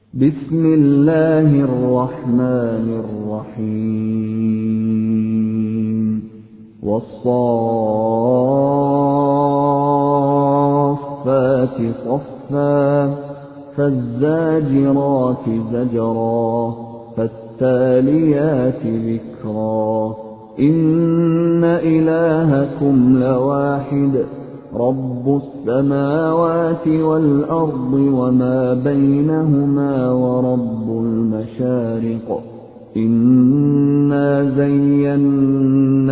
بسم الله الرحمن الرحيم والصافات صفا فالزاجرات زجرا فالتاليات ذكرا إن إلهكم لواحد رب السماوات والأرض وما بينهما ورب المشارق إنا زينا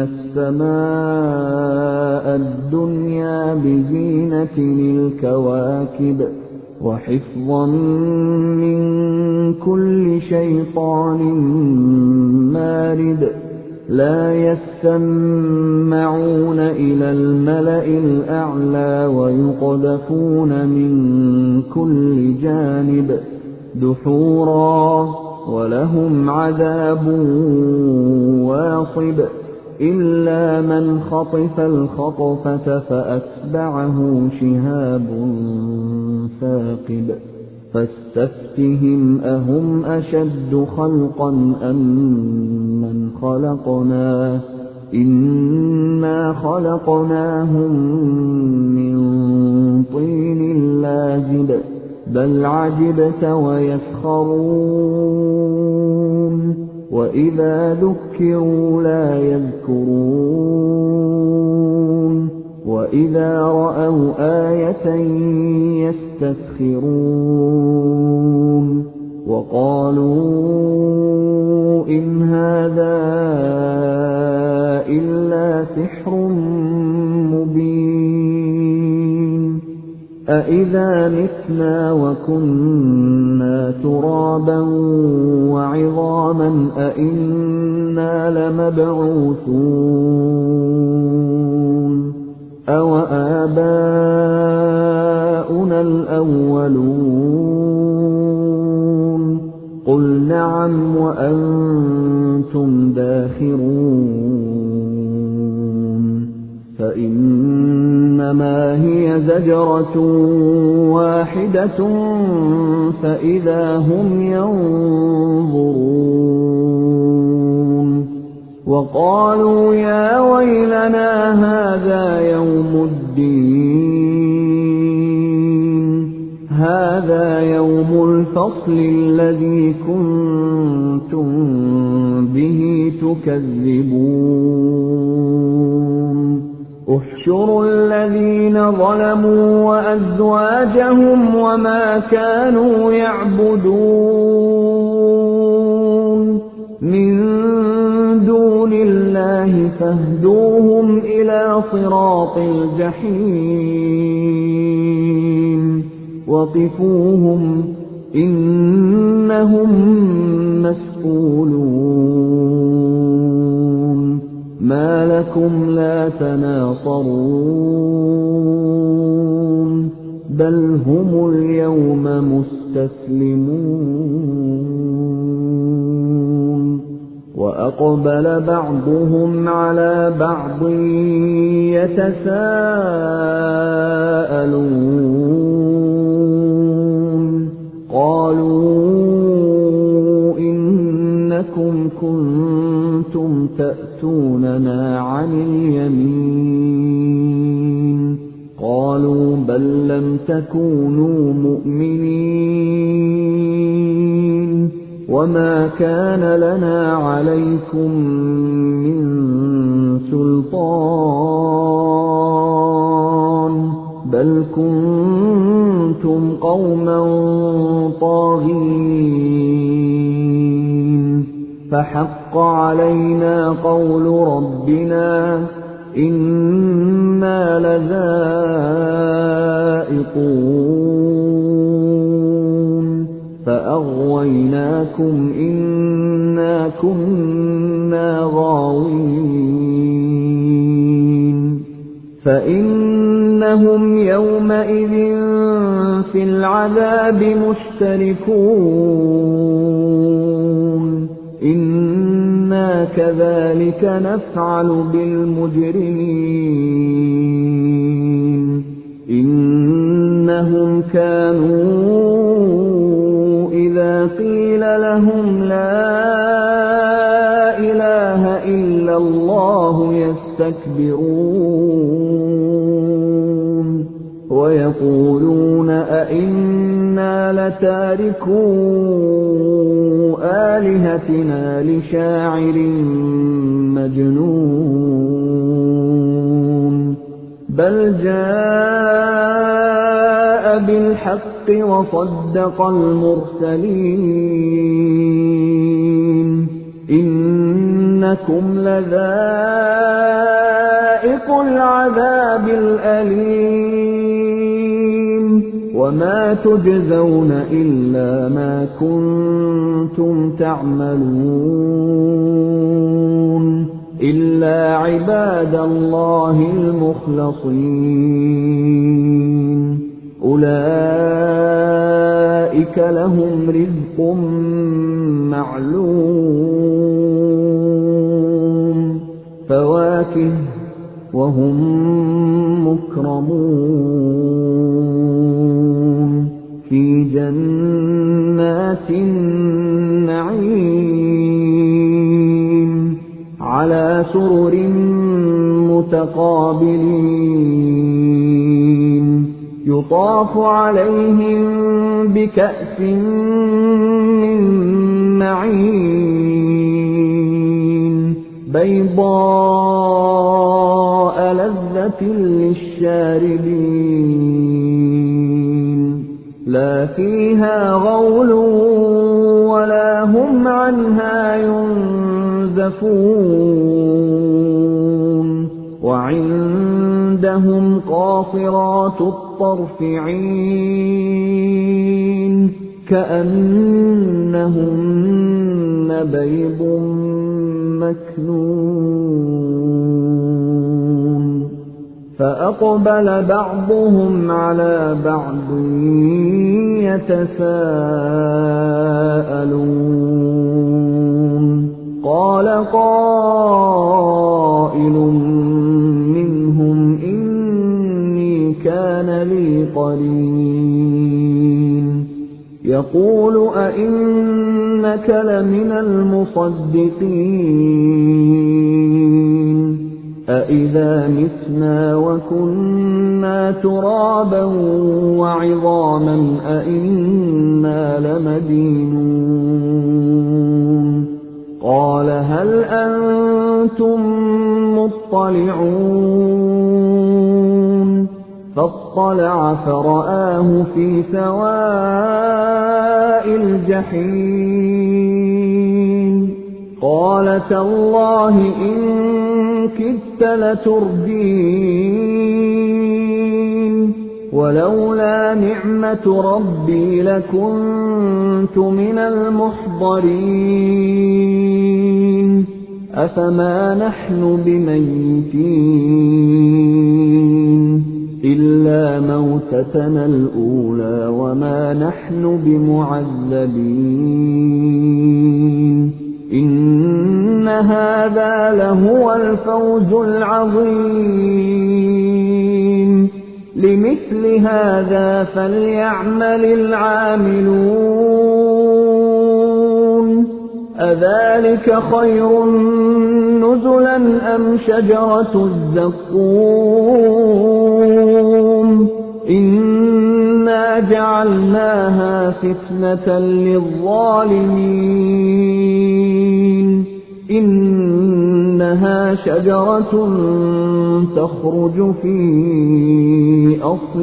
السماء الدنيا بزينة الكواكب وحفظا من كل شيطان مارد لا يسمعون إلى الملأ الأعلى ويقذفون من كل جانب دحورا ولهم عذاب واصب إلا من خطف الخطفة فأتبعه شهاب ثاقب فاستفتهم أهم أشد خلقا أم من خلقنا إنا خلقناهم من طين لازب بل عجبت ويسخرون وإذا ذكروا لا يذكرون وإذا رأوا آية يستسخرون وقالوا إن هذا إلا سحر مبين أإذا متنا وكنا ترابا وعظاما أإنا لمبعوثون أوآباؤنا الأولون قل نعم وأنتم داخرون فإنما هي زجرة واحدة فإذا هم ينظرون وقالوا يا ويلنا هذا يوم الدين هذا يوم الفصل الذي كنتم به تكذبون احشروا الذين ظلموا وأزواجهم وما كانوا يعبدون من دون الله فاهدوهم إلى صراط الجحيم وقفوهم إنهم مسئولون ما لكم لا تناصرون بل هم اليوم مستسلمون وأقبل بعضهم على بعض يتساءلون قالوا إنكم كنتم تأتوننا عن اليمين قالوا بل لم تكونوا مؤمنين وما كان لنا عليكم من سلطان بل كنتم قوما طاغين فحق علينا قول ربنا إنا لذائقون فأغويناكم إنا كنا غاوين فإنهم يومئذ في العذاب مشتركون إنا كذلك نفعل بالمجرمين إنهم كانوا إذا قِيلَ لَهُمْ لَا إِلَٰهَ إِلَّا اللَّهُ يَسْتَكْبِرُونَ وَيَقُولُونَ أَئِنَّا لَتَارِكُو آلِهَتِنَا لِشَاعِرٍ مَّجْنُونٍ بَلْ جَاءَ بِالْحَقِّ وَصَدَّقَ الْمُرْسَلِينَ إِنَّكُمْ لَذَائِقُو الْعَذَابِ الْأَلِيمِ وَمَا تُجْزَوْنَ إِلَّا مَا كُنتُمْ تَعْمَلُونَ إِلَّا عِبَادَ اللَّهِ الْمُخْلَصِينَ أُولَئِكَ لَهُمْ رِزْقٌ مَّعْلُومٌ فَوَاكِهُ وَهُم مُّكْرَمُونَ فِي جَنَّاتِ النَّعِيمِ عَلَىٰ سُرُرٍ مُّتَقَابِلِينَ يُطَافُ عَلَيْهِم بِكَأْسٍ مِّن مَّعِينٍ بَيْضَاءَ لَذَّةٍ لِّلشَّارِبِينَ لَا فِيهَا غَوْلٌ وَلَا هُمْ عَنْهَا يُنزَفُونَ وَعِندَهُمْ قَاصِرَاتُ الطَّرْفِ عِينٌ كَأَنَّهُنَّ بَيْضٌ مَّكْنُونٌ فَأَقْبَلَ بَعْضُهُمْ عَلَىٰ بَعْضٍ يَتَسَاءَلُونَ قَالَ قَائِلٌ مِّنْهُمْ إِنِّي كَانَ لِي قَرِينٌ يَقُولُ أَإِنَّكَ لَمِنَ الْمُصَدِّقِينَ أَإِذَا مِتْنَا وَكُنَّا تُرَابًا وَعِظَامًا أَإِنَّا لَمَدِينُونَ قَالَ هَلْ أَنتُم مُّطَّلِعُونَ فَاطَّلَعَ فَرَآهُ فِي سَوَاءِ الْجَحِيمِ قَالَ تَاللَّهِ إِن كِدتَّ لَتُرْدِينِ وَلَوْلَا نِعْمَةُ رَبِّي لَكُنتُ مِنَ الْمُحْضَرِينَ أَفَمَا نَحْنُ بِمَيِّتِينَ إِلَّا مَوْتَتَنَا الْأُولَىٰ وَمَا نَحْنُ بِمُعَذَّبِينَ إِنَّ هَٰذَا لَهُوَ الْفَوْزُ الْعَظِيمُ لِمِثْلِ هَٰذَا فَلْيَعْمَلِ الْعَامِلُونَ أَذَٰلِكَ خَيْرٌ نُّزُلًا أَمْ شَجَرَةُ الزَّقُّومِ إِنَّا جَعَلْنَاهَا فِتْنَةً لِّلظَّالِمِينَ إِنَّهَا شَجَرَةٌ تَخْرُجُ فِي أَصْلِ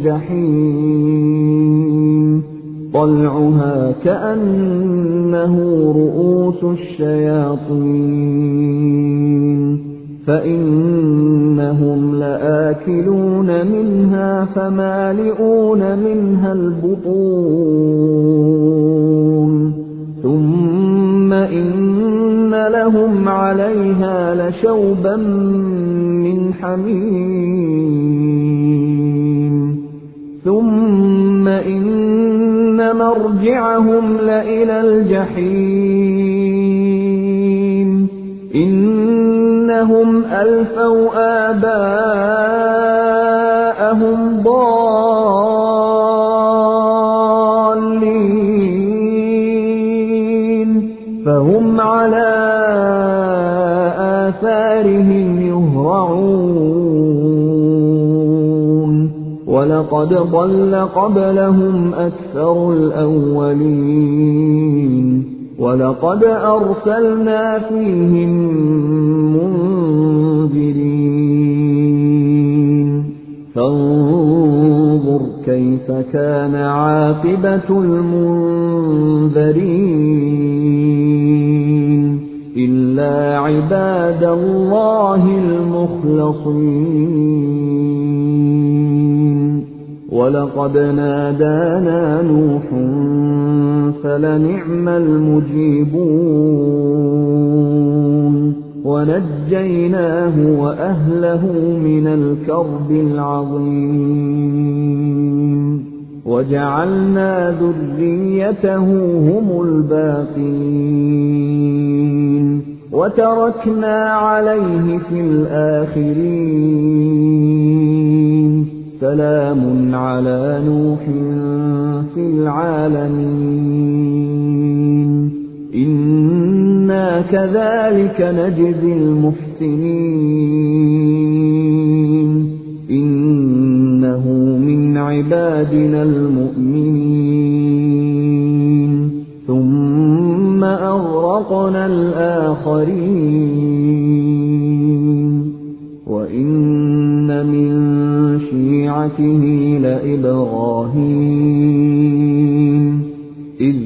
الْجَحِيمِ طَلْعُهَا كَأَنَّهُ رُءُوسُ الشَّيَاطِينِ فَإِنَّهُمْ لَآكِلُونَ مِنْهَا فَمَالِئُونَ مِنْهَا الْبُطُونَ ثُمَّ إِنَّ لَهُمْ عَلَيْهَا لَشَوْبًا مِّنْ حَمِيمٍ ثُمَّ إِنَّ مَرْجِعَهُمْ لَإِلَى الْجَحِيمِ إِنَّهُمْ أَلْفَوْا آبَاءَهُمْ ضَالِّينَ فهم على آثارهم يهرعون ولقد ضل قبلهم أكثر الأولين ولقد أرسلنا فيهم منذرين فانظر كيف كان عاقبة المنذرين إلا عباد الله المخلصين ولقد نادانا نوح فلنعم المجيبون ونجيناه وأهله من الكرب العظيم وجعلنا ذريته هم الباقين وتركنا عليه في الآخرين سلام على نوح في العالمين إنا كذلك نجزي المحسنين إنه من عبادنا المؤمنين ثم أغرقنا الآخرين وإن من شيعته لإبراهيم إذ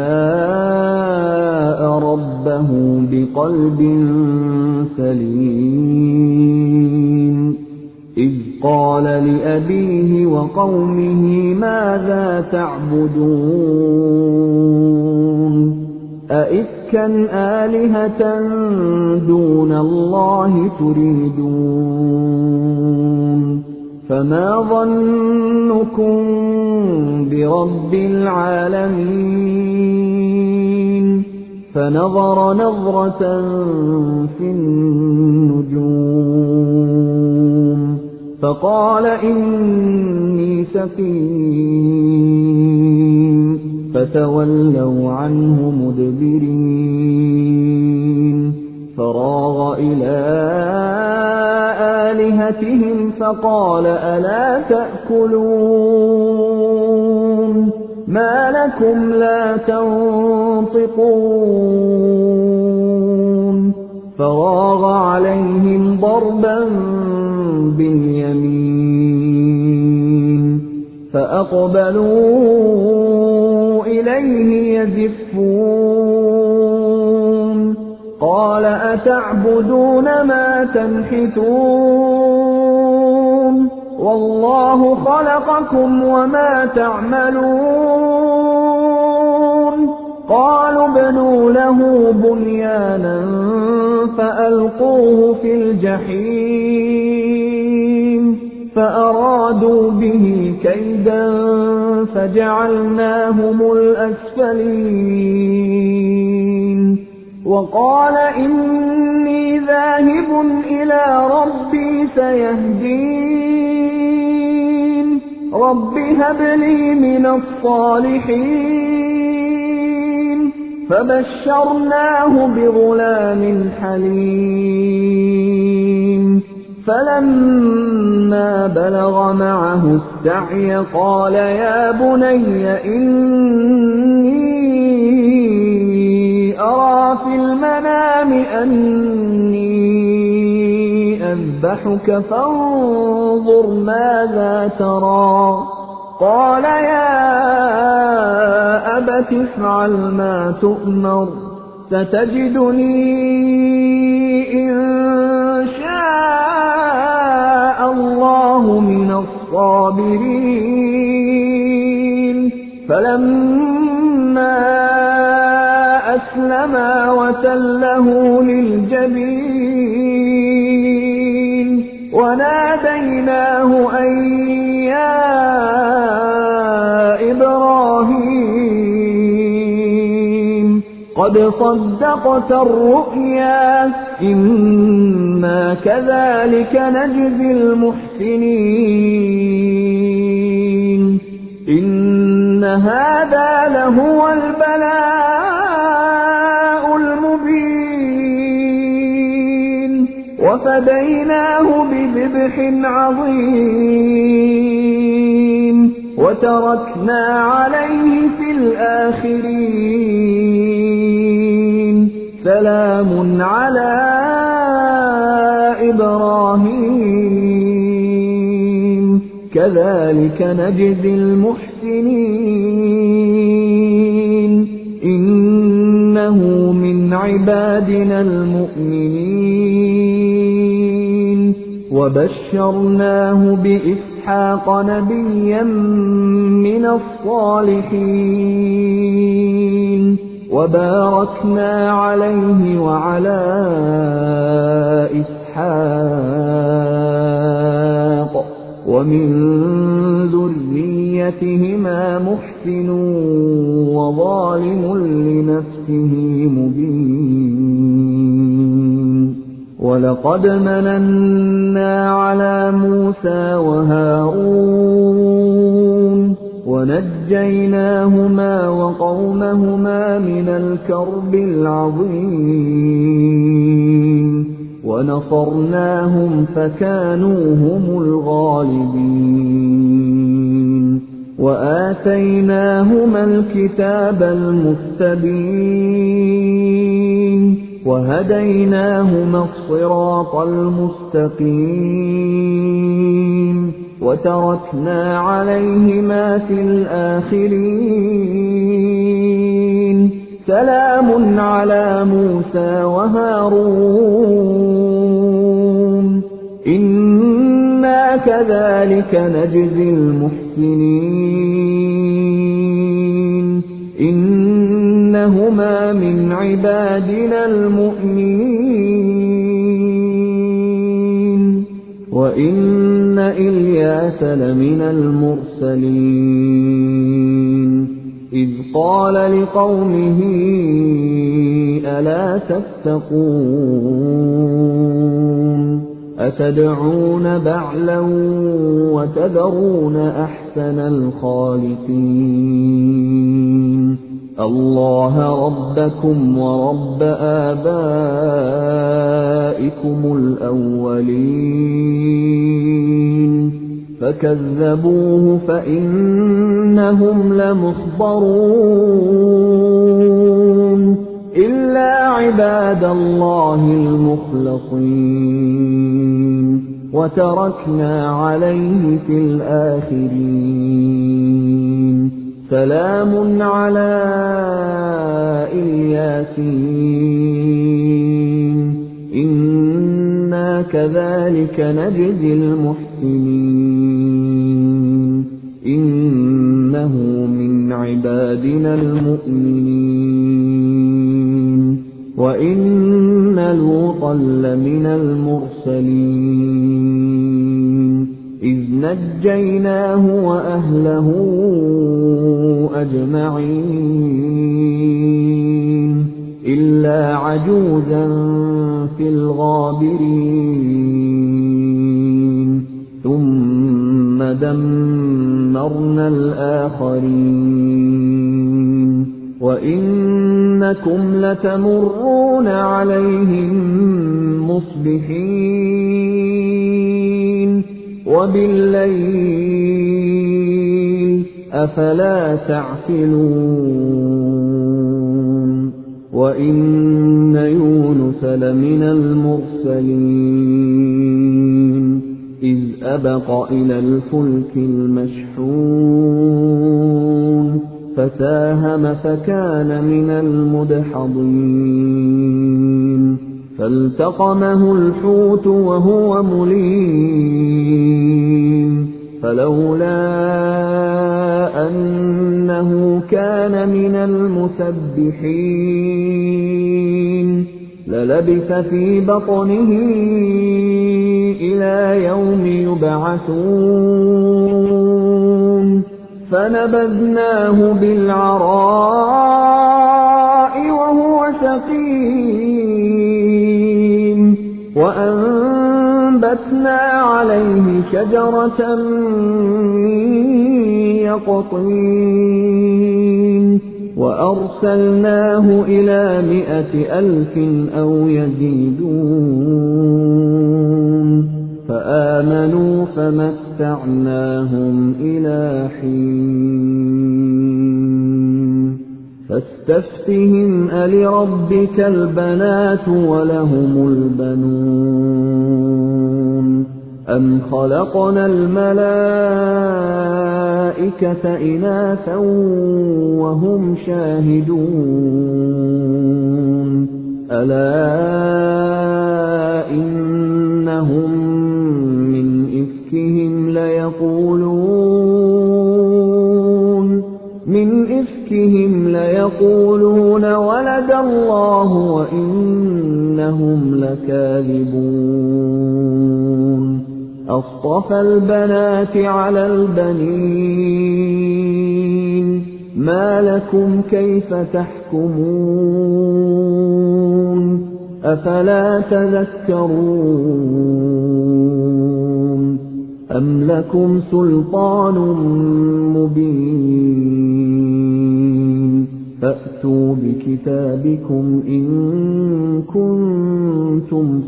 جاء ربه بقلب سليم إذ قال لأبيه وقومه ماذا تعبدون أئفكا آلهة دون الله تريدون فما ظنكم برب العالمين فنظر نظرة في النجوم فقال إني سقيم فتولوا عنه مدبرين فراغ إلى آلهتهم فقال ألا تأكلون ما لكم لا تنطقون فراغ عليهم ضربا باليمين فأقبلوا إليه يزفون قال أتعبدون ما تنحتون والله خلقكم وما تعملون قالوا ابنوا له بنيانا فألقوه في الجحيم فأرادوا به كيدا فجعلناهم الأسفلين وقال إني ذاهب إلى ربي سيهدين رب هب لي من الصالحين فبشرناه بغلام حليم فلما بلغ معه السعي قال يا بني إني أرى في المنام أني أذبحك فانظر ماذا ترى قال يا أبت افعل ما تؤمر ستجدني إن شاء الله من الصابرين فلما أسلما وتله للجبين وناديناه أن يا إبراهيم قد صدقت الرؤيا إنا كذلك نجزي المحسنين إن هذا لهو البلاء وفديناه بذبح عظيم وتركنا عليه في الآخرين سلام على إبراهيم كذلك نجزي المحسنين إنه من عبادنا المؤمنين وبشرناه بإسحاق نبيا من الصالحين وباركنا عليه وعلى إسحاق ومن ذريتهما محسن وظالم لنفسه مبين ولقد مننا على موسى وهارون ونجيناهما وقومهما من الكرب العظيم ونصرناهم فكانوا هم الغالبين وآتيناهما الكتاب المستبين وهديناهما الصراط المستقيم وتركنا عليهما في الآخرين سلام على موسى وهارون إنا كذلك نجزي المحسنين إنهما من عبادنا المؤمنين وإن إلياس لمن المرسلين إذ قال لقومه ألا تتقون أتدعون بعلا وتذرون أحسن الخالقين الله ربكم ورب آبائكم الأولين فكذبوه فإنهم لمحضرون إلا عباد الله المخلصين وتركنا عليه في الآخرين سلام على الياسين إنا كذلك نجزي المحسنين إنه من عبادنا المؤمنين وإن لوطا لمن المرسلين إذ نجيناه وأهله أجمعين إلا عجوزا في الغابرين ثم دمرنا الآخرين وإنكم لتمرون عليهم مصبحين وبالليل أفلا تعقلون وإن يونس لمن المرسلين إذ أبق إلى الفلك المشحون فساهم فكان من المدحضين فالتقمه الحوت وهو مليم فلولا أنه كان من المسبحين للبث في بطنه إلى يوم يبعثون فنبذناه بالعراء وهو سقيم وأنبتنا عليه شجرة من يقطين وأرسلناه إلى 100,000 أو يزيدون فآمنوا فمتعناهم إلى حين فاستفتهم ألربك البنات ولهم البنون أم خلقنا الملائكة إناثا وهم شاهدون ألا إنهم من إفكهم ليقولون ولد الله وإنهم لكاذبون أصطفى البنات على البنين ما لكم كيف تحكمون أفلا تذكرون أم لكم سلطان مبين فأتوا بكتابكم إن كنتم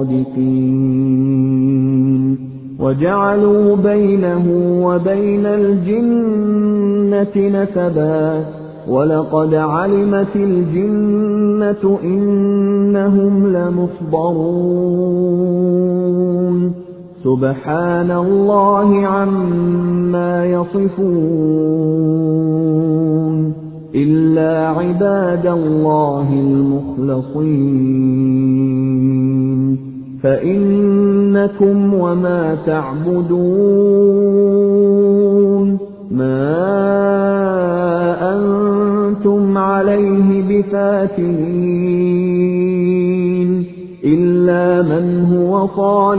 صادقين وجعلوا بينه وبين الجنة نسبا ولقد علمت الجنة إنهم لمحضرون سبحان الله عما يصفون إلا عباد الله المخلصين فإنكم وما تعبدون ما أنتم عليه بفاتنين إلا من هو صال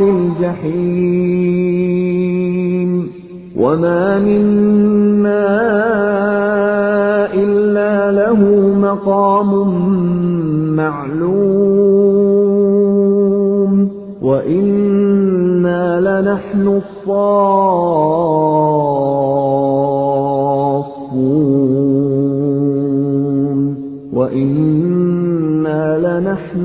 الجحيم وما منا إلا له مقام معلوم وإنا لنحن الصافون وإنا لنحن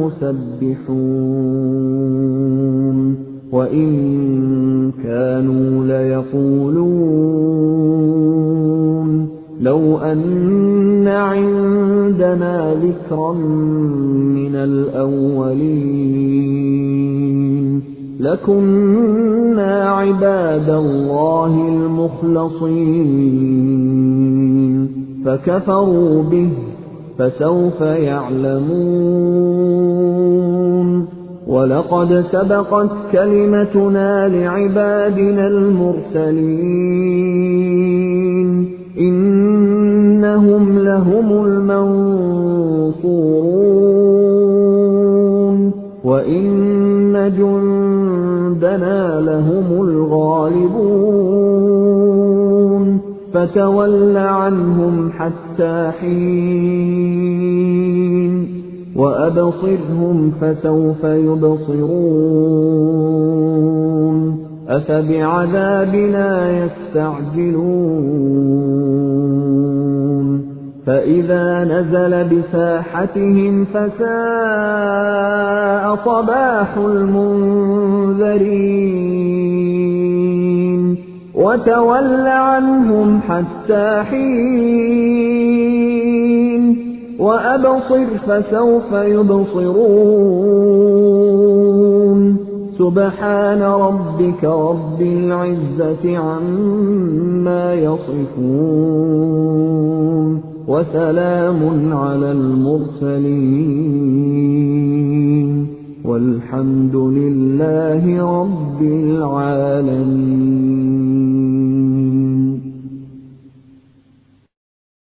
المسبحون وإن كانوا ليقولون لو أن عندنا ذكرا من الأولين لكنا عباد الله المخلصين فكفروا به فسوف يعلمون ولقد سبقت كلمتنا لعبادنا المرسلين إنهم لهم المنصورون وإن جندنا لهم الغالبون فتول عنهم حتى حين وأبصرهم فسوف يبصرون أفبعذابنا يستعجلون فإذا نزل بساحتهم فساء صباح المنذرين وتول عنهم حتى حين وأبصر فسوف يبصرون سبحان ربك رب العزة عما يصفون وسلام على المرسلين والحمد لله رب العالمين.